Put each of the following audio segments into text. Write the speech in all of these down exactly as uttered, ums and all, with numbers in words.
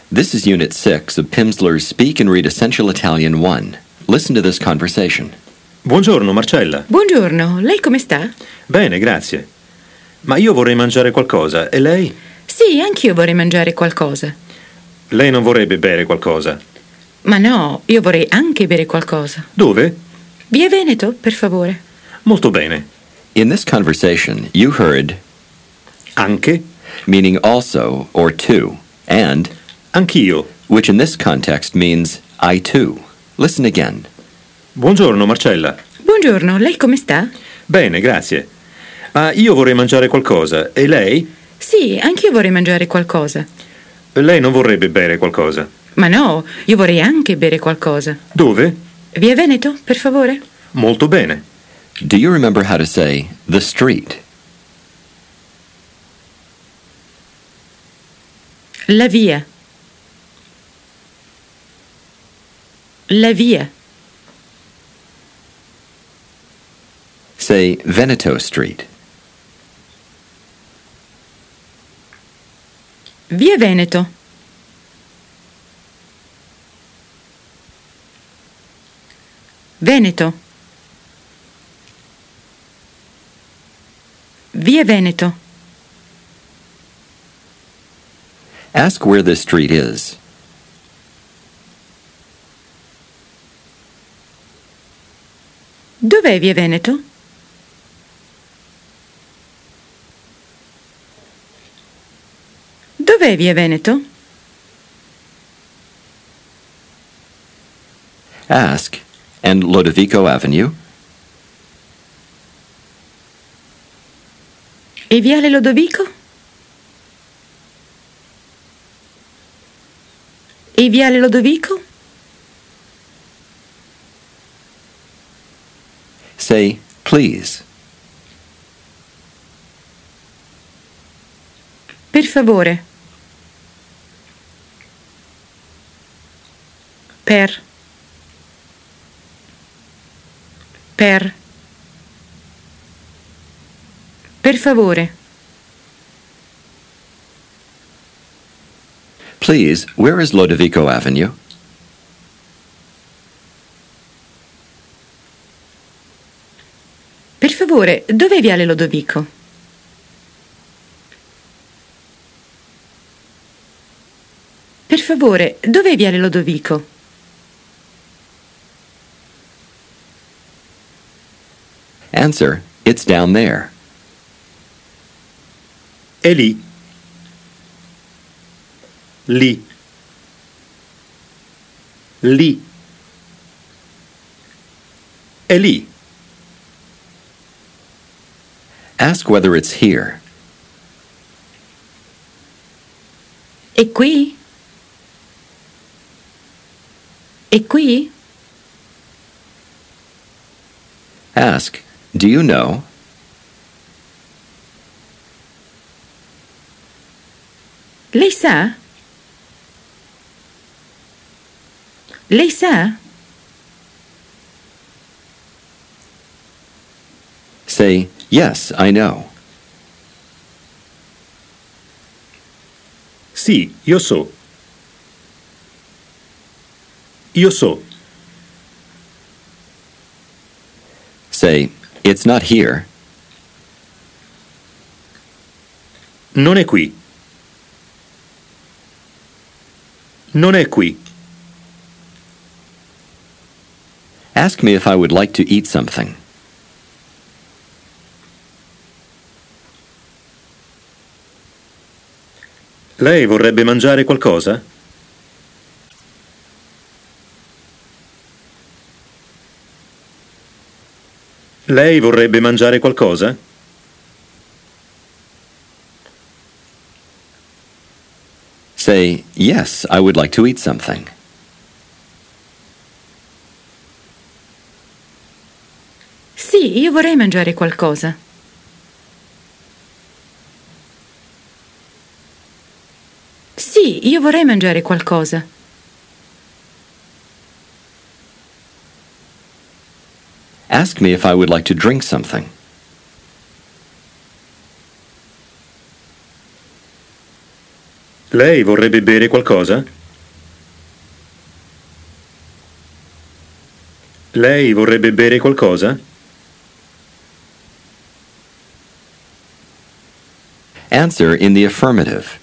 This is Unit six of Pimsleur's Speak and Read Essential Italian one. Listen to this conversation. Buongiorno, Marcella. Buongiorno, lei come sta? Bene, grazie. Ma io vorrei mangiare qualcosa, e lei? Sì, anch'io vorrei mangiare qualcosa. Lei non vorrebbe bere qualcosa? Ma no, io vorrei anche bere qualcosa. Dove? Via Veneto, per favore. Molto bene. In this conversation, you heard Anche? meaning also or too, and Anch'io. which in this context means I too. Listen again. Buongiorno, Marcella. Buongiorno, lei come sta? Bene, grazie. Ma io vorrei mangiare qualcosa, e lei? Sì, anch'io vorrei mangiare qualcosa. Lei non vorrebbe bere qualcosa? Ma no, io vorrei anche bere qualcosa. Dove? Via Veneto, per favore? Molto bene. Do you remember how to say the street? La via. La via. Say Veneto Street. Via Veneto. Veneto. Via Veneto. Ask where this street is. Dov'è Via Veneto? Dov'è Via Veneto? Ask, and Lodovico Avenue? E Viale Lodovico? E Viale Lodovico? Say, please. Per favore. Per. Per. Per favore. Please, where is Lodovico Avenue? Per favore, dov'è Viale Lodovico? Per favore, dov'è Viale Lodovico? Answer, it's down there. È lì. Lì. Lì. È lì. Ask whether it's here. È qui? È qui? Ask, do you know? Lei sa? Lei sa? Say, yes, I know. Sì, io so. Io so. Say, it's not here. Non è qui. Non è qui. Ask me if I would like to eat something. Lei vorrebbe mangiare qualcosa? Lei vorrebbe mangiare qualcosa? Say, yes, I would like to eat something. Sì, io vorrei mangiare qualcosa. Sì, io vorrei mangiare qualcosa. Ask me if I would like to drink something. Lei vorrebbe bere qualcosa? Lei vorrebbe bere qualcosa? Answer in the affirmative.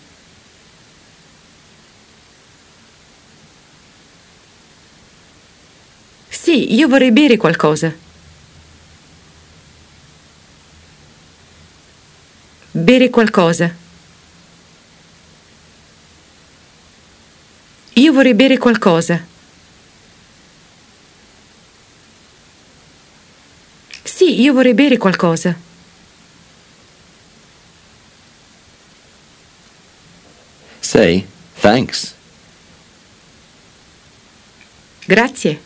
Sì, io vorrei bere qualcosa. Bere qualcosa. Io vorrei bere qualcosa. Sì, io vorrei bere qualcosa. Say, thanks. Grazie.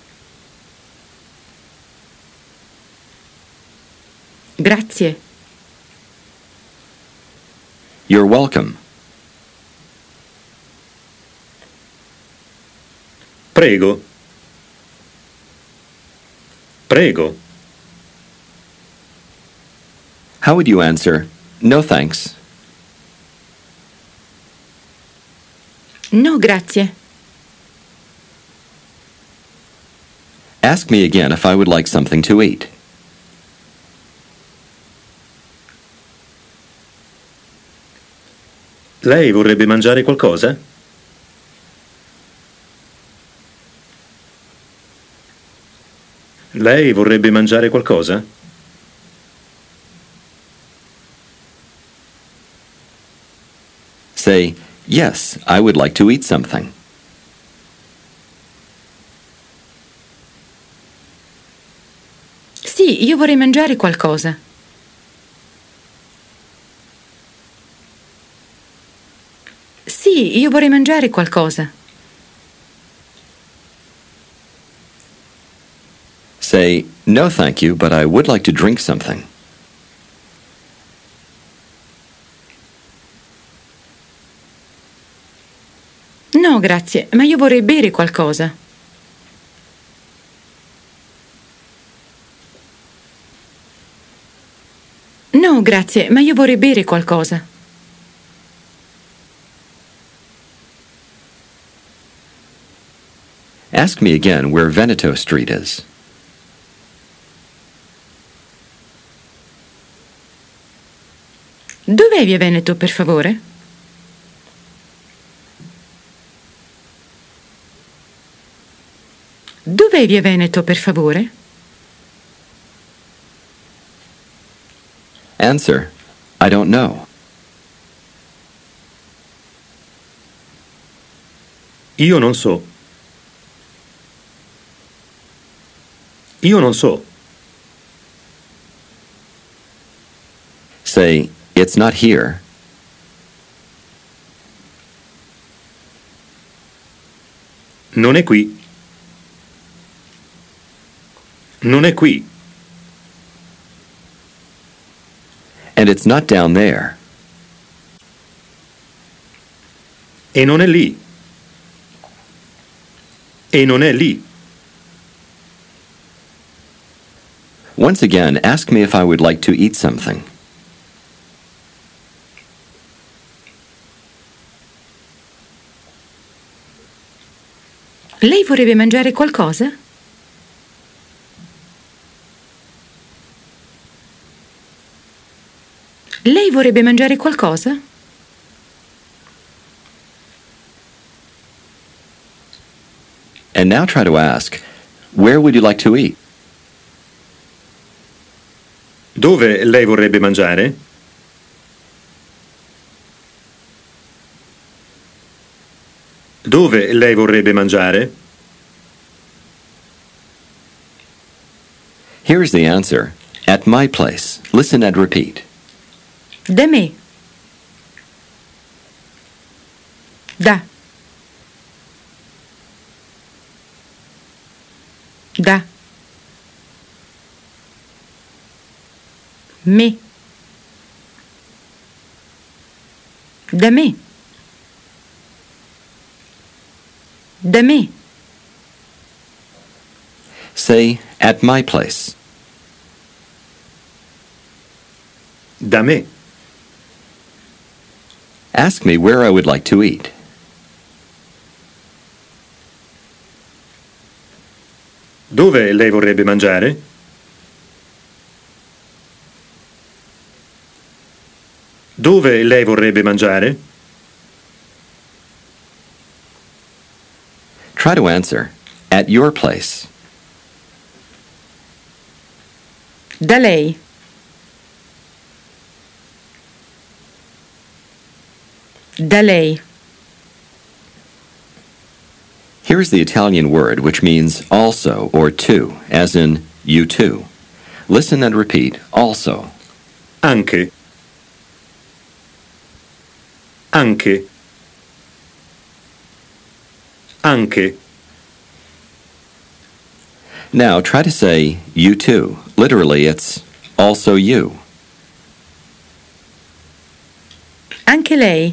Grazie. You're welcome. Prego. Prego. How would you answer, no thanks? No, grazie. Ask me again if I would like something to eat. Lei vorrebbe mangiare qualcosa? Lei vorrebbe mangiare qualcosa? Say, yes, I would like to eat something. Sì, io vorrei mangiare qualcosa. Sì, io vorrei mangiare qualcosa. Say, no thank you, but I would like to drink something. No, grazie, ma io vorrei bere qualcosa. No, grazie, ma io vorrei bere qualcosa. Ask me again where Veneto Street is. Dov'è via Veneto, per favore? Dov'è via Veneto, per favore? Answer, I don't know. Io non so. Io non so. Say, it's not here. Non è qui. Non è qui. And it's not down there. E non è lì. E non è lì. Once again, ask me if I would like to eat something. Lei vorrebbe mangiare qualcosa? Lei vorrebbe mangiare qualcosa? And now try to ask, where would you like to eat? Dove lei vorrebbe mangiare? Dove lei vorrebbe mangiare? Here's the answer. At my place. Listen and repeat. Da me. Da. Da. Me. Da me. Da me. Say, at my place. Da me. Ask me where I would like to eat. Dove lei vorrebbe mangiare? Dove lei vorrebbe mangiare? Try to answer. At your place. Da lei. Da lei. Here's the Italian word which means also or to, as in you too. Listen and repeat also. Anche. Anche. Anche. Now try to say you too. Literally, it's also you. Anche lei.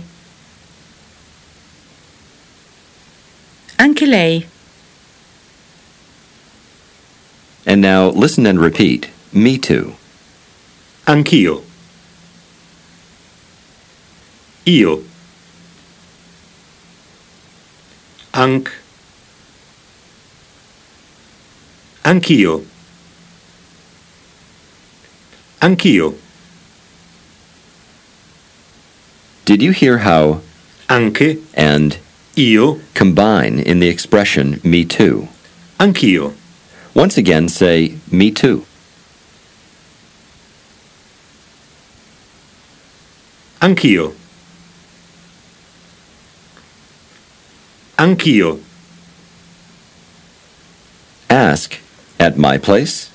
Anche lei. And now listen and repeat. Me too. Anch'io. Io. Anch. Anch'io. Anch'io. Did you hear how Anche. and Io. combine in the expression me too? Anch'io. Once again, say me too. Anch'io. Anch'io. Ask, at my place?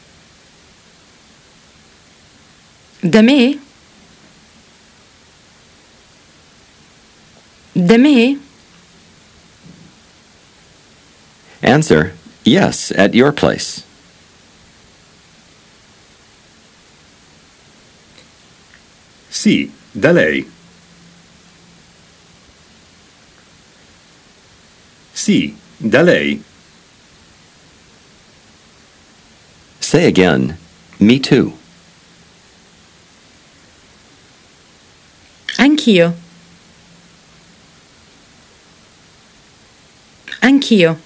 Da me? Da me? Answer, yes, at your place. Sì, da lei. Sì, da lei. Say again, me too. Anch'io. Anch'io.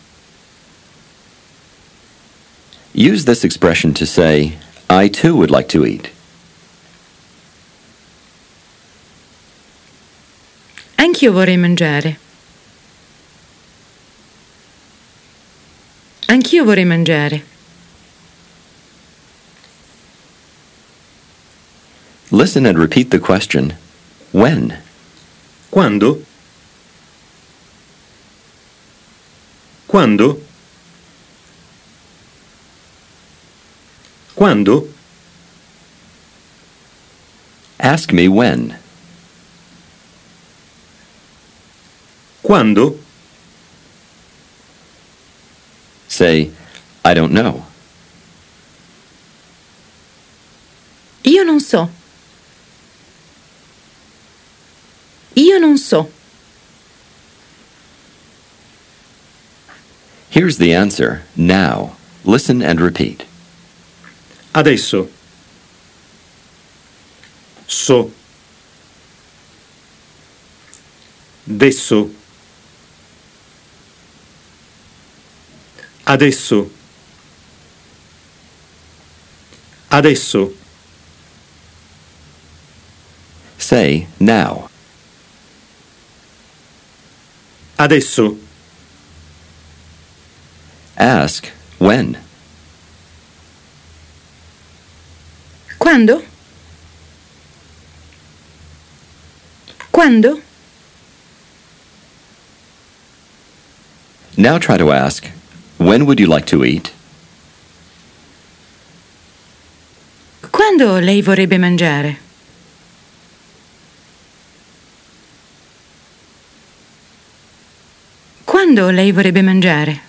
Use this expression to say, I too would like to eat. Anch'io vorrei mangiare. Anch'io vorrei mangiare. Listen and repeat the question, when? Quando? Quando? Quando? Ask me when. Quando? Say, I don't know. Io non so. Io non so. Here's the answer, now. Listen and repeat. Adesso. So. Desso. Adesso. Adesso. Say, now. Adesso. Ask, when? Quando? Quando? Now try to ask, when would you like to eat? Quando lei vorrebbe mangiare? Quando lei vorrebbe mangiare?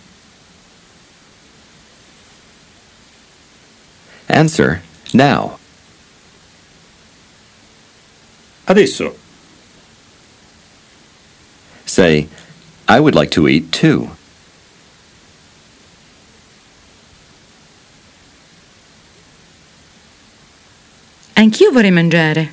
Answer, now. Adesso. Say, I would like to eat too. Anch'io vorrei mangiare.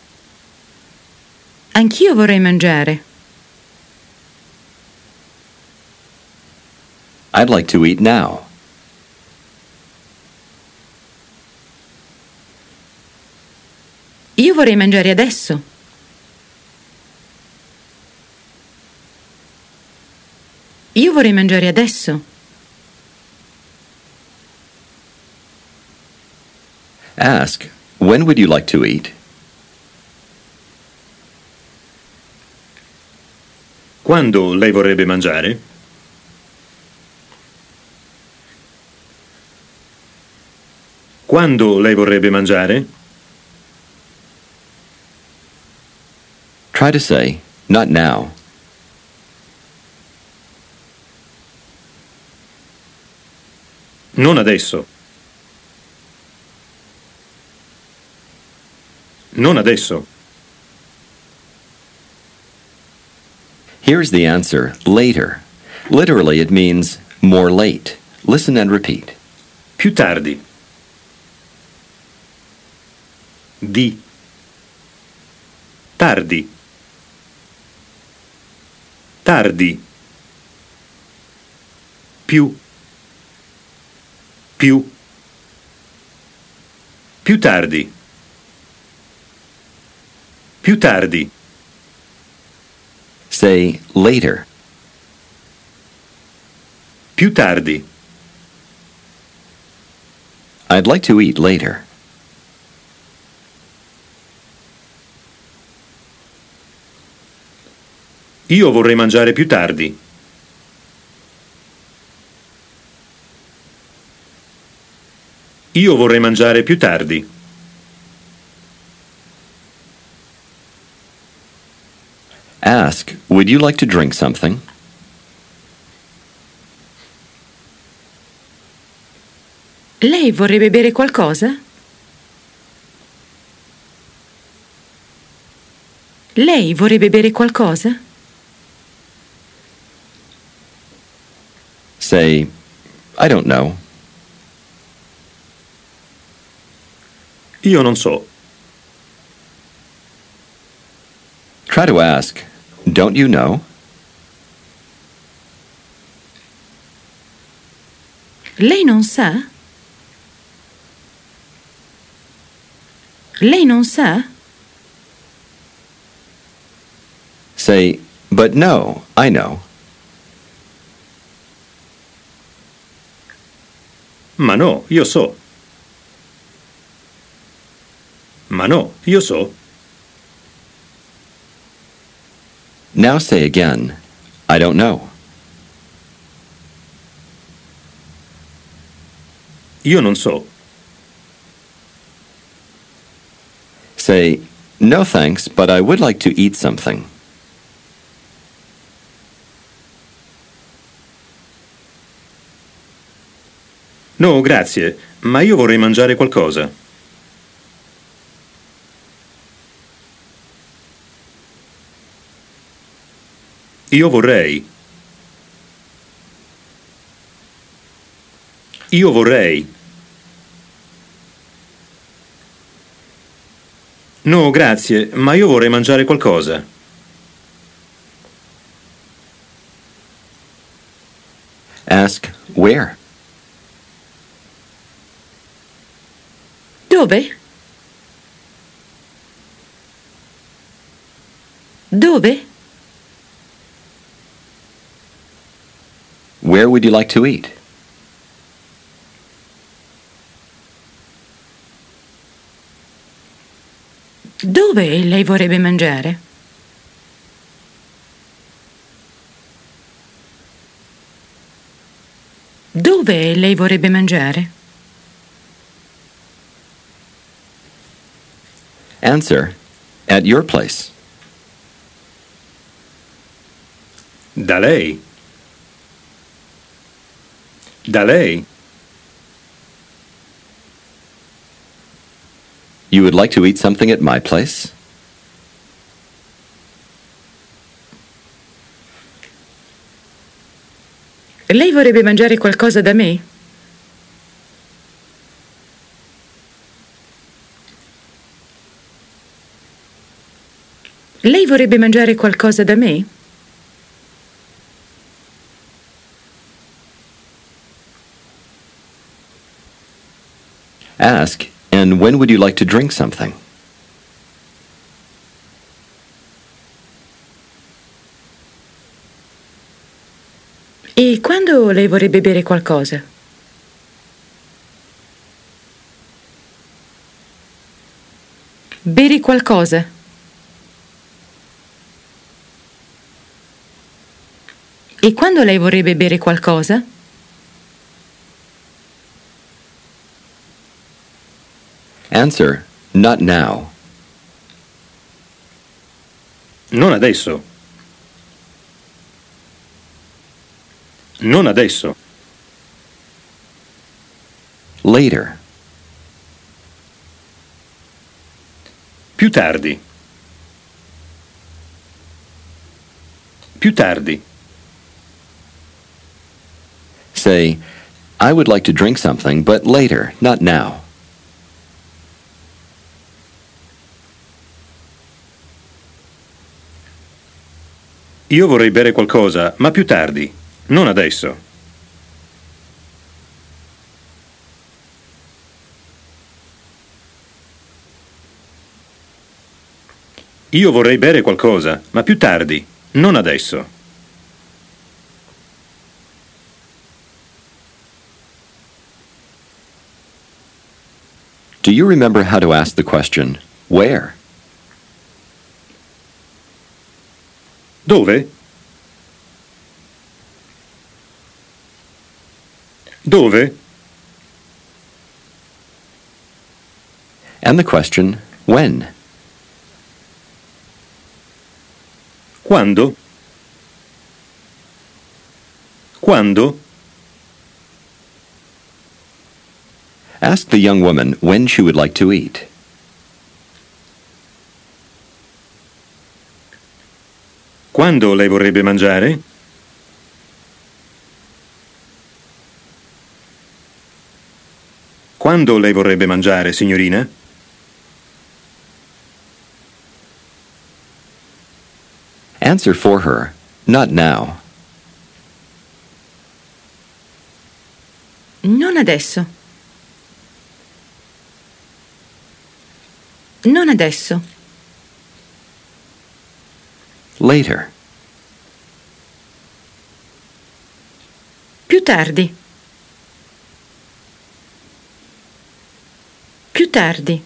Anch'io vorrei mangiare. I'd like to eat now. Io vorrei mangiare adesso. Io vorrei mangiare adesso. Ask, when would you like to eat? Quando lei vorrebbe mangiare? Quando lei vorrebbe mangiare? Try to say, not now. Non adesso. Non adesso. Here's the answer, later. Literally, it means more late. Listen and repeat. Più tardi. Di. Tardi. Tardi. Più. Più. Più tardi. Più tardi. Say, later. Più tardi. I'd like to eat later. Io vorrei mangiare più tardi. Io vorrei mangiare più tardi. Ask, would you like to drink something? Lei vorrebbe bere qualcosa? Lei vorrebbe bere qualcosa? Say, I don't know. Io non so. Try to ask, don't you know? Lei non sa? Lei non sa? Say, but no, I know. Ma no, io so. Ma no, io so. Now say again, I don't know. Io non so. Say, no thanks, but I would like to eat something. No, grazie, ma io vorrei mangiare qualcosa. Io vorrei. Io vorrei. No, grazie, ma io vorrei mangiare qualcosa. Ask, where? Dove? Dove? Where would you like to eat? Dove lei vorrebbe mangiare? Dove lei vorrebbe mangiare? Answer, at your place. Da lei. Da lei. You would like to eat something at my place? Lei vorrebbe mangiare qualcosa da me? Lei vorrebbe mangiare qualcosa da me? Ask, and when would you like to drink something? E quando lei vorrebbe bere qualcosa? Bere qualcosa. E quando lei vorrebbe bere qualcosa? Answer, not now. Non adesso. Non adesso. Later. Più tardi. Più tardi. Say, I would like to drink something, but later, not now. Io vorrei bere qualcosa, ma più tardi, non adesso. Io vorrei bere qualcosa, ma più tardi, non adesso. Do you remember how to ask the question, where? Dove? Dove? And the question, when? Quando? Quando? Ask the young woman when she would like to eat. Quando lei vorrebbe mangiare? Quando lei vorrebbe mangiare, signorina? Answer for her, not now. Non adesso. Non adesso. Later. Più tardi. Più tardi.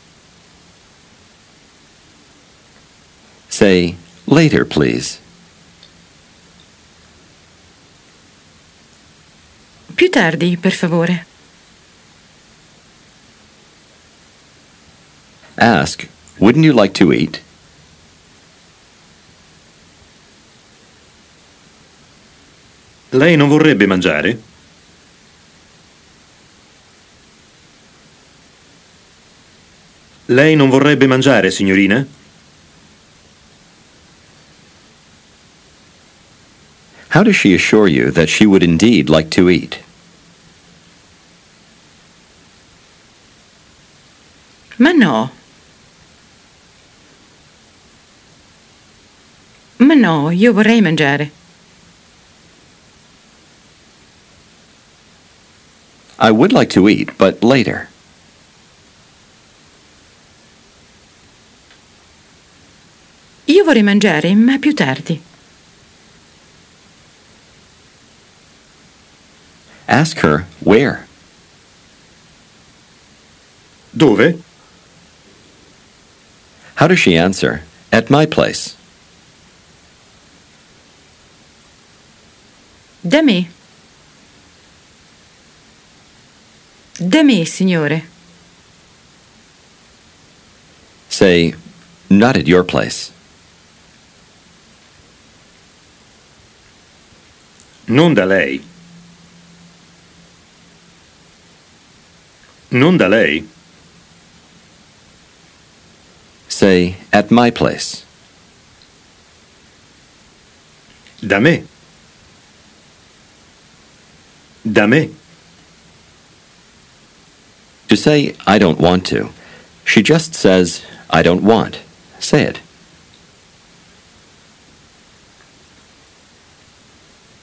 Say, later, please. Più tardi, per favore. Ask, wouldn't you like to eat? Lei non vorrebbe mangiare? Lei non vorrebbe mangiare, signorina? How does she assure you that she would indeed like to eat? Ma no. Ma no, io vorrei mangiare. I would like to eat, but later. Io vorrei mangiare, ma più tardi. Ask her where. Dove? How does she answer? At my place. Da me. Da me, signore. Say, not at your place. Non da lei. Non da lei. Say, at my place. Da me. Da me. To say, I don't want to, she just says, I don't want. Say it.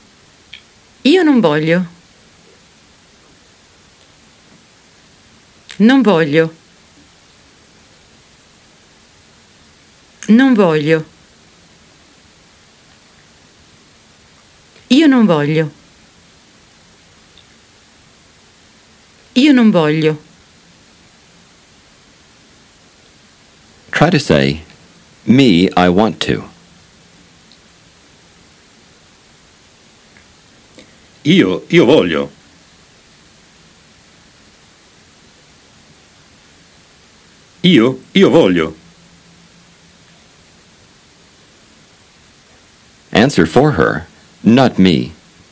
Io non voglio. Non voglio. Non voglio. Io non voglio. Io non voglio. Try to say, me, I want to. Io, io voglio. Io, io voglio. Answer for her, not me.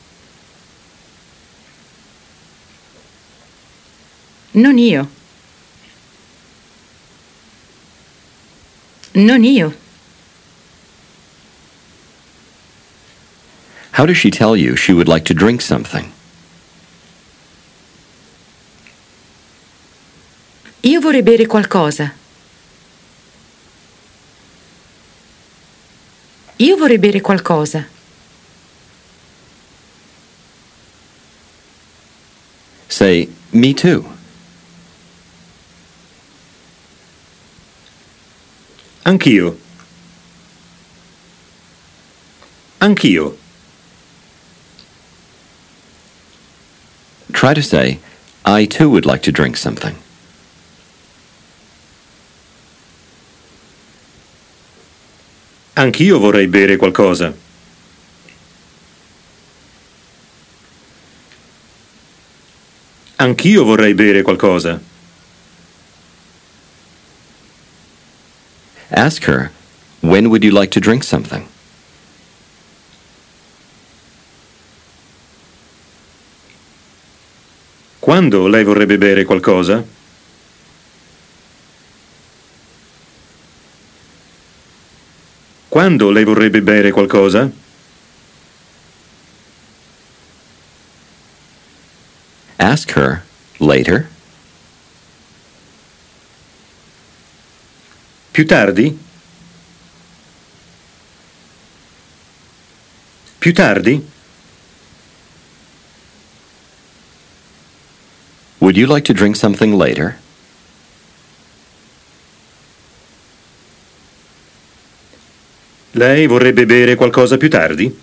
Non io. Non io. How does she tell you she would like to drink something? Io vorrei bere qualcosa. Io vorrei bere qualcosa. Say, me too. Anch'io. Anch'io. Try to say, I too would like to drink something. Anch'io vorrei bere qualcosa. Anch'io vorrei bere qualcosa. Ask her, when would you like to drink something? Quando lei vorrebbe bere qualcosa? Quando lei vorrebbe bere qualcosa? Ask her, later. Più tardi? Più tardi? Would you like to drink something later? Lei vorrebbe bere qualcosa più tardi?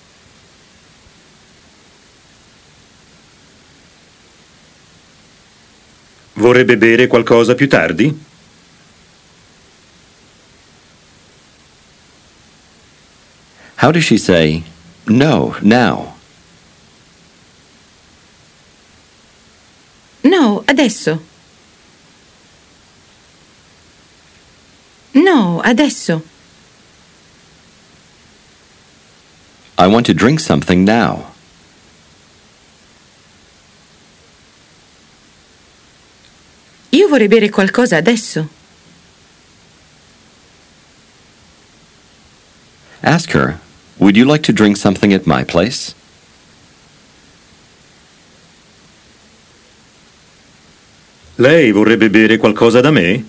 Vorrebbe bere qualcosa più tardi? How does she say, no, now? No, adesso. No, adesso. I want to drink something now. Io vorrei bere qualcosa adesso. Ask her, would you like to drink something at my place? Lei vorrebbe bere qualcosa da me?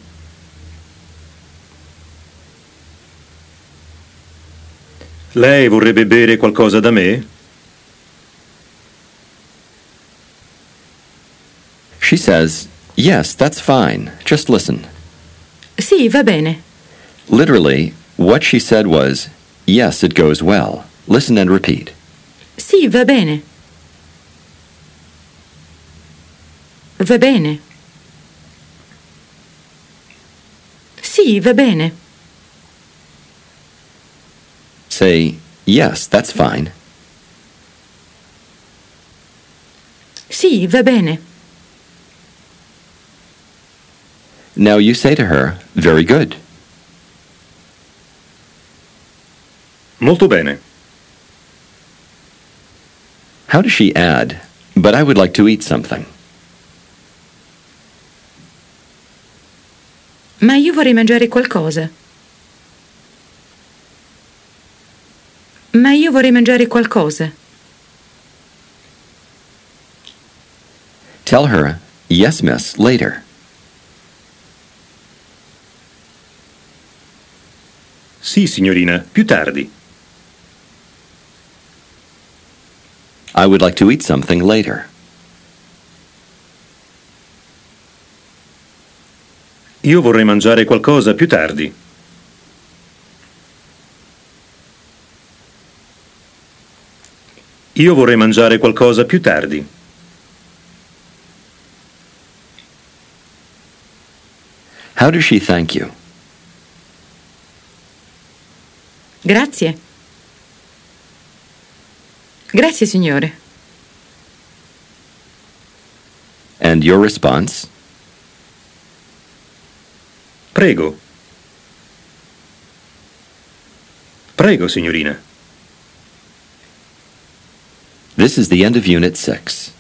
Lei vorrebbe bere qualcosa da me? She says, yes, that's fine. Just listen. Sì, va bene. Literally, what she said was, yes, it goes well. Listen and repeat. Sì, va bene. Va bene. Sì, va bene. Say, yes, that's fine. Sì, va bene. Now you say to her, very good. Molto bene. How does she add, but I would like to eat something? Ma io vorrei mangiare qualcosa. Ma io vorrei mangiare qualcosa. Tell her, yes, miss, later. Sì, signorina, più tardi. I would like to eat something later. Io vorrei mangiare qualcosa più tardi. Io vorrei mangiare qualcosa più tardi. How does she thank you? Grazie. Grazie, signore. And your response? Prego. Prego, signorina. This is the end of Unit six.